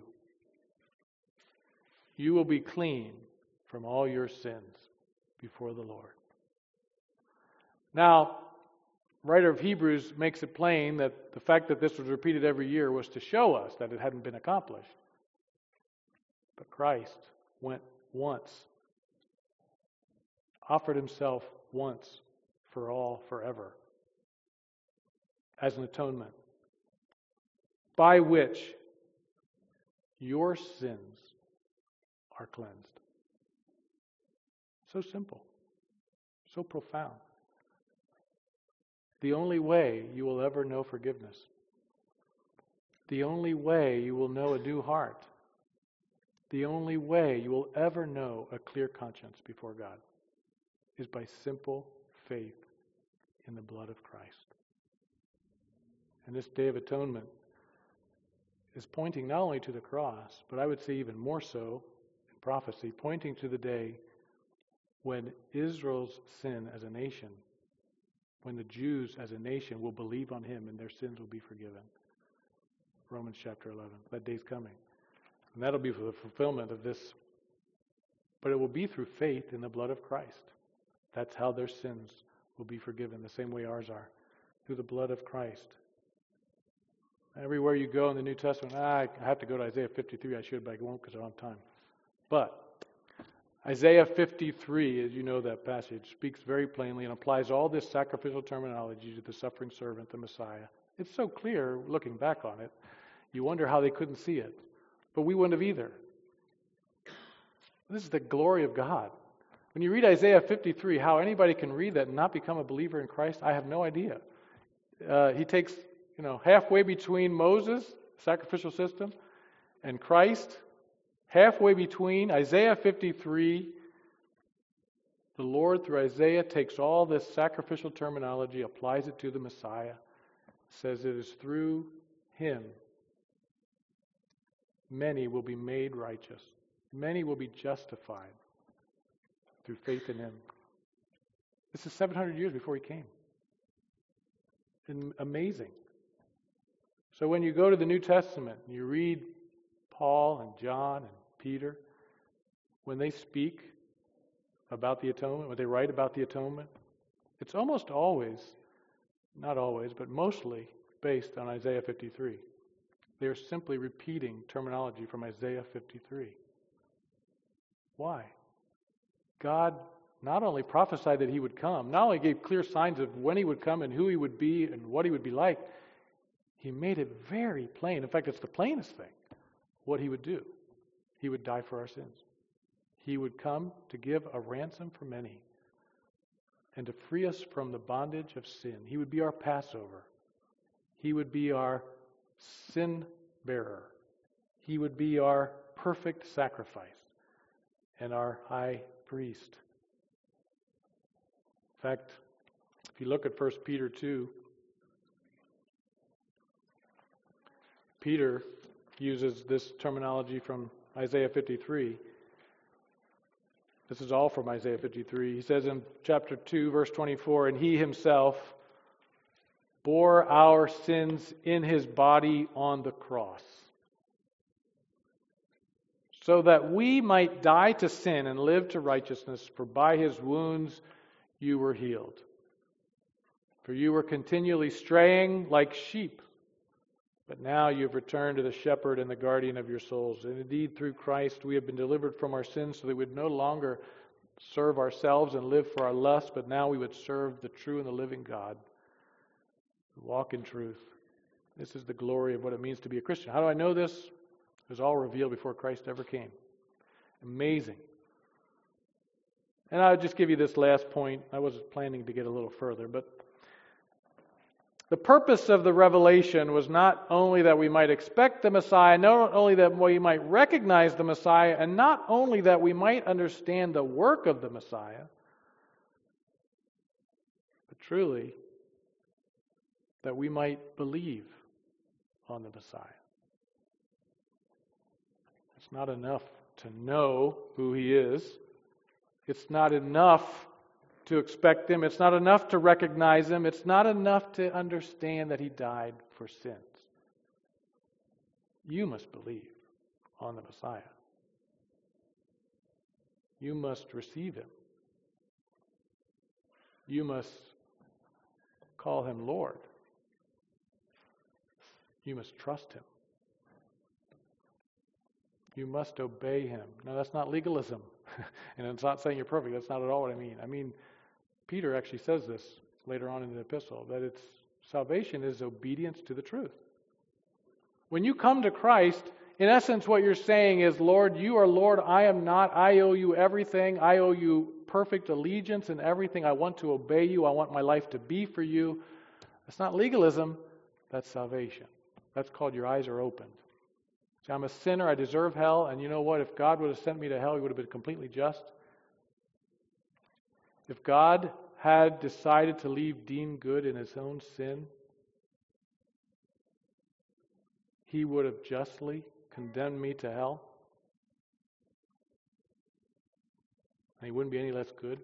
You will be clean from all your sins before the Lord. Now, writer of Hebrews makes it plain that the fact that this was repeated every year was to show us that it hadn't been accomplished. But Christ went once, offered Himself once for all forever as an atonement, by which your sins are cleansed. So simple, so profound. The only way you will ever know forgiveness, the only way you will know a new heart, the only way you will ever know a clear conscience before God is by simple faith in the blood of Christ. And this Day of Atonement is pointing not only to the cross, but I would say even more so in prophecy, pointing to the day when Israel's sin as a nation, when the Jews as a nation will believe on Him and their sins will be forgiven. Romans chapter 11. That day's coming. And that'll be for the fulfillment of this. But it will be through faith in the blood of Christ. That's how their sins will be forgiven, the same way ours are, through the blood of Christ. Everywhere you go in the New Testament, I have to go to Isaiah 53. I should, but I won't because I don't have time. But Isaiah 53, as you know that passage, speaks very plainly and applies all this sacrificial terminology to the suffering servant, the Messiah. It's so clear looking back on it. You wonder how they couldn't see it. But we wouldn't have either. This is the glory of God. When you read Isaiah 53, how anybody can read that and not become a believer in Christ, I have no idea. He takes, halfway between Moses, sacrificial system, and Christ, halfway between Isaiah 53, the Lord through Isaiah takes all this sacrificial terminology, applies it to the Messiah, says it is through Him many will be made righteous. Many will be justified through faith in Him. This is 700 years before He came. And amazing. So when you go to the New Testament, and you read Paul and John and Peter, when they speak about the atonement, when they write about the atonement, it's almost always, not always, but mostly based on Isaiah 53. They're simply repeating terminology from Isaiah 53. Why? God not only prophesied that he would come, not only gave clear signs of when he would come and who he would be and what he would be like, he made it very plain. In fact, it's the plainest thing, what he would do. He would die for our sins. He would come to give a ransom for many and to free us from the bondage of sin. He would be our Passover. He would be our sin bearer. He would be our perfect sacrifice and our high priest. In fact, if you look at 1 Peter 2, Peter uses this terminology from Isaiah 53. This is all from Isaiah 53. He says in chapter 2, verse 24, "And he himself bore our sins in his body on the cross, so that we might die to sin and live to righteousness, for by his wounds you were healed. For you were continually straying like sheep, but now you have returned to the shepherd and the guardian of your souls. And indeed, through Christ we have been delivered from our sins, so that we would no longer serve ourselves and live for our lusts, but now we would serve the true and the living God. Walk in truth." This is the glory of what it means to be a Christian. How do I know this? It was all revealed before Christ ever came. Amazing. And I'll just give you this last point. I was planning to get a little further, but the purpose of the revelation was not only that we might expect the Messiah, not only that we might recognize the Messiah, and not only that we might understand the work of the Messiah, but truly that we might believe on the Messiah. It's not enough to know who he is. It's not enough to expect him. It's not enough to recognize him. It's not enough to understand that he died for sins. You must believe on the Messiah. You must receive him. You must call him Lord. You must trust him. You must obey him. Now, that's not legalism. And it's not saying you're perfect. That's not at all what I mean. I mean, Peter actually says this later on in the epistle, that it's salvation is obedience to the truth. When you come to Christ, in essence what you're saying is, Lord, you are Lord, I am not. I owe you everything. I owe you perfect allegiance in everything. I want to obey you. I want my life to be for you. That's not legalism. That's salvation. That's called your eyes are opened. See, I'm a sinner. I deserve hell. And you know what? If God would have sent me to hell, he would have been completely just. If God had decided to leave Dean Good in his own sin, he would have justly condemned me to hell. And he wouldn't be any less good.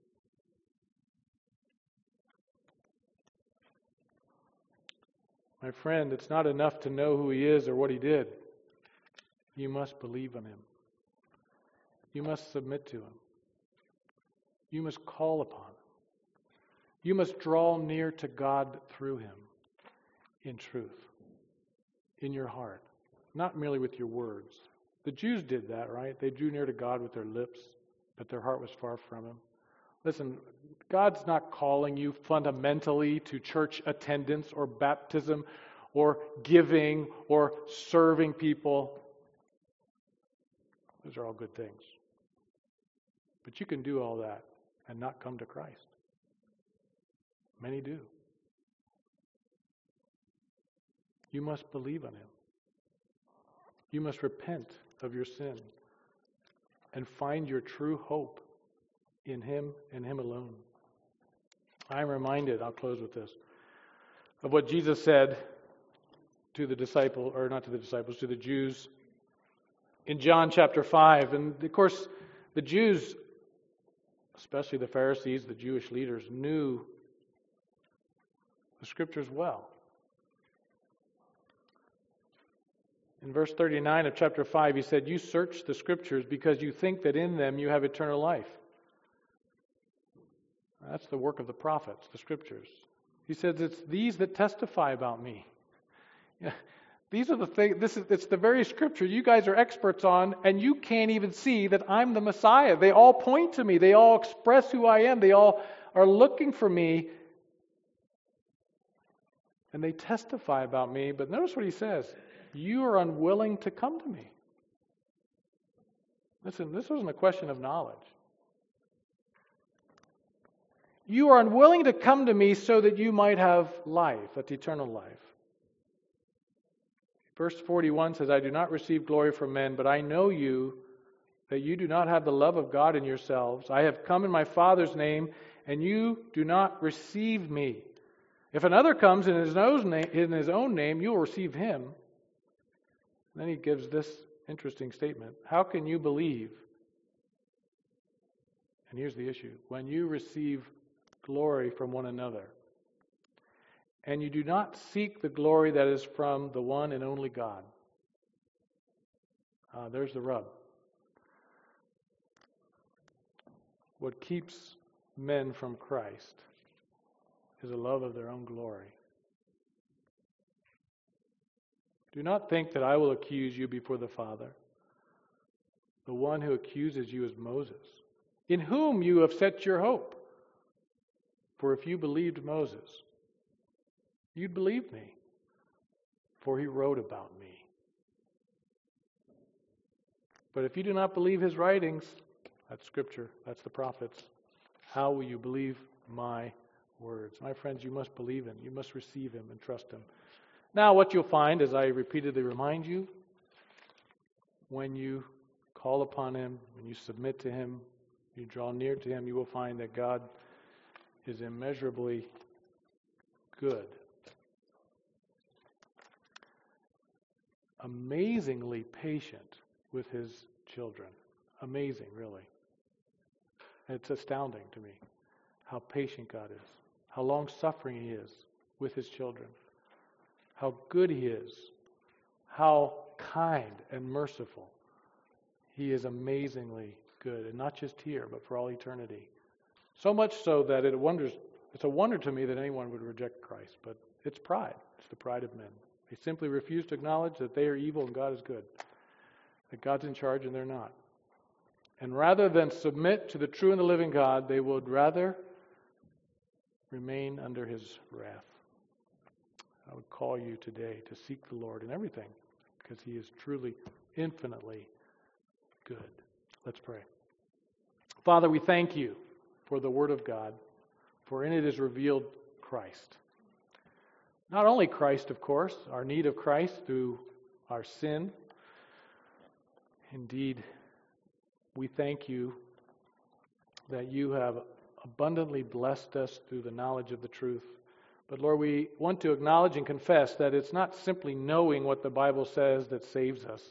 My friend, it's not enough to know who he is or what he did. You must believe in him. You must submit to him. You must call upon him. You must draw near to God through him in truth, in your heart, not merely with your words. The Jews did that, right? They drew near to God with their lips, but their heart was far from him. Listen, God's not calling you fundamentally to church attendance or baptism or giving or serving people. Those are all good things. But you can do all that and not come to Christ. Many do. You must believe on him. You must repent of your sin and find your true hope in him and him alone. I'm reminded, I'll close with this, of what Jesus said to the disciple, or not to the disciples, to the Jews in John chapter 5. And of course, the Jews, especially the Pharisees, the Jewish leaders, knew the Scriptures well. In verse 39 of chapter 5, he said, "You search the Scriptures because you think that in them you have eternal life." That's the work of the prophets, the Scriptures. He says, it's these that testify about me. These are the things, it's the very scripture you guys are experts on, and you can't even see that I'm the Messiah. They all point to me. They all express who I am. They all are looking for me. And they testify about me. But notice what he says. You are unwilling to come to me. Listen, this wasn't a question of knowledge. You are unwilling to come to me so that you might have life, that's eternal life. Verse 41 says, I do not receive glory from men, but I know you, that you do not have the love of God in yourselves. I have come in my Father's name, and you do not receive me. If another comes in his own name, you will receive him. And then he gives this interesting statement. How can you believe? And here's the issue. When you receive glory from one another, and you do not seek the glory that is from the one and only God. There's the rub. What keeps men from Christ is a love of their own glory. Do not think that I will accuse you before the Father. The one who accuses you is Moses, in whom you have set your hope. For if you believed Moses, you'd believe me, for he wrote about me. But if you do not believe his writings, that's Scripture, that's the prophets, how will you believe my words? My friends, you must believe him. You must receive him and trust him. Now, what you'll find, as I repeatedly remind you, when you call upon him, when you submit to him, you draw near to him, you will find that God is immeasurably good. Amazingly patient with his children. Amazing, really. It's astounding to me how patient God is, how long-suffering he is with his children, how good he is, how kind and merciful. He is amazingly good, and not just here, but for all eternity. So much so that it's a wonder to me that anyone would reject Christ, but it's pride. It's the pride of men. They simply refuse to acknowledge that they are evil and God is good, that God's in charge and they're not. And rather than submit to the true and the living God, they would rather remain under his wrath. I would call you today to seek the Lord in everything, because he is truly infinitely good. Let's pray. Father, we thank you for the Word of God, for in it is revealed Christ. Not only Christ, of course, our need of Christ through our sin. Indeed, we thank you that you have abundantly blessed us through the knowledge of the truth. But Lord, we want to acknowledge and confess that it's not simply knowing what the Bible says that saves us.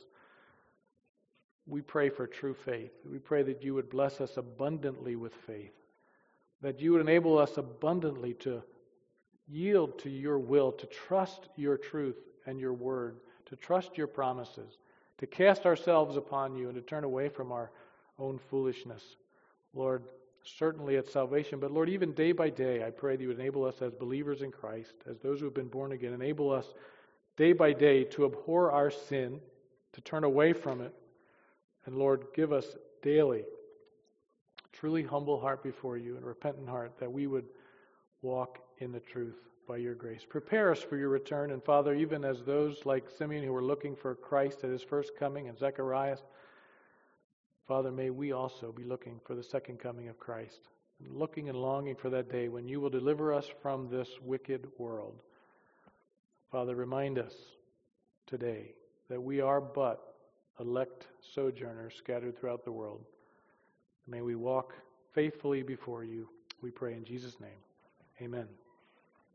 We pray for true faith. We pray that you would bless us abundantly with faith, that you would enable us abundantly to yield to your will, to trust your truth and your word, to trust your promises, to cast ourselves upon you and to turn away from our own foolishness. Lord, certainly at salvation, but Lord, even day by day, I pray that you would enable us as believers in Christ, as those who have been born again, enable us day by day to abhor our sin, to turn away from it, and Lord, give us daily truly humble heart before you and repentant heart, that we would walk in the truth by your grace. Prepare us for your return. And Father, even as those like Simeon who were looking for Christ at his first coming, and Zechariah, Father, may we also be looking for the second coming of Christ, looking and longing for that day when you will deliver us from this wicked world. Father, remind us today that we are but elect sojourners scattered throughout the world. May we walk faithfully before you, we pray in Jesus' name. Amen.